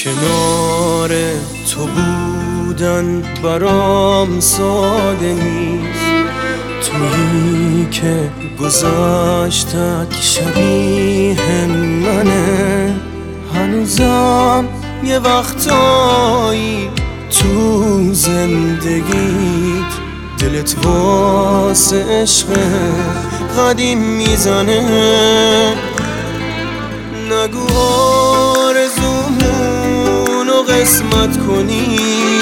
کنار تو بودن برام ساده نیست، تویی که گذاشتت شبیه منه. هنوزم یه وقتایی تو زندگیت دلت واسه عشق قدیم میزنه. نگو آرزومونو قسمت کنی،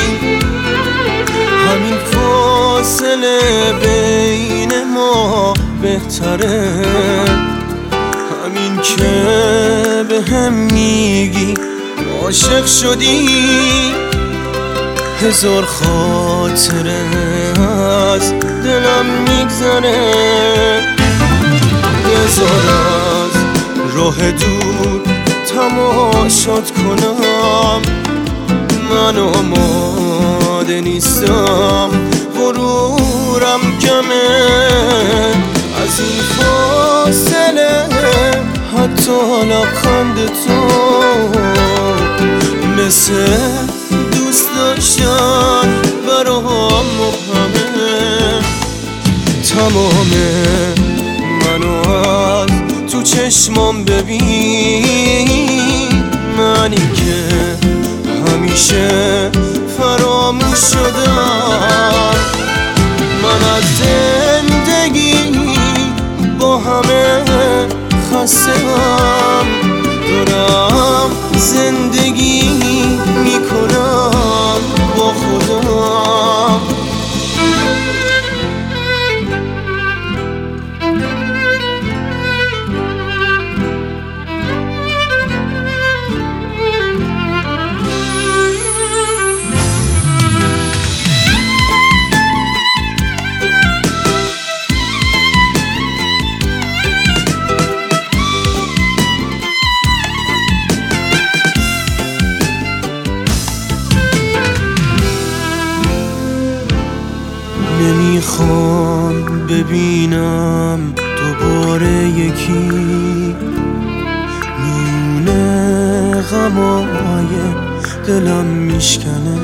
همین فاصله بین ما بهتره. همین که به هم میگی عاشق شدی، هزار خاطره از دلم میگذره. بذار از راه دور تماشات کنم، من آماده نیستم، غرورم کمه. از این فاصله حتی لبخند تو مثل دوست داشتن برام مبهمه. تمام منو از تو چشمام ببین، منی که همیشه فراموش شدم. من از زندگی با همه خسته‌ام، دارم زندگی میکنم با خودم. نمیخوام ببینم دوباره یکی میونه غمای دلم میشکنه،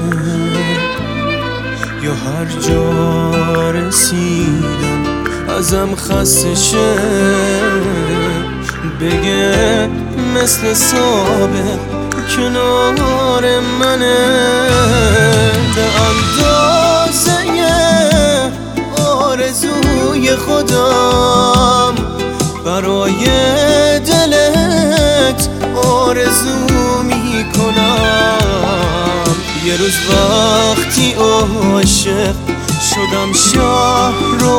یا هر جا رسیدم ازم خسته شه بگه مثل سابق کنار منه. به اندازه آرزوی خودم برای دلت آرزو میکنم. یه روز وقتی عاشق شدم شهر رو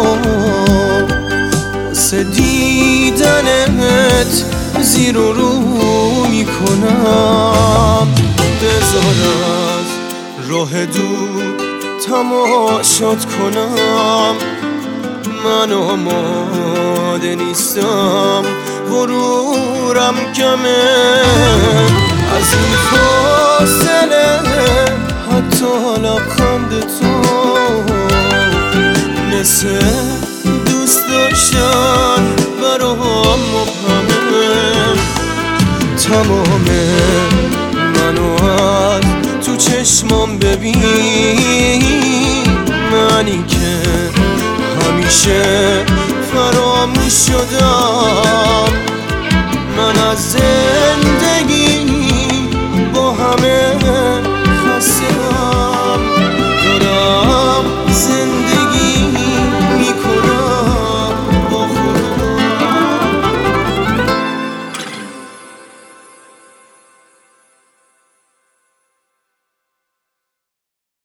واسه دیدنت زیر و رو میکنم. بذار از راه دور تماشات کنم، من آماده نیستم، غرورم کمه. از این فاصله حتی لبخند تو مثل دوست داشتن برام مبهمه. تمام منو از تو چشمام ببین، منی که همیشه فراموش شدم. من از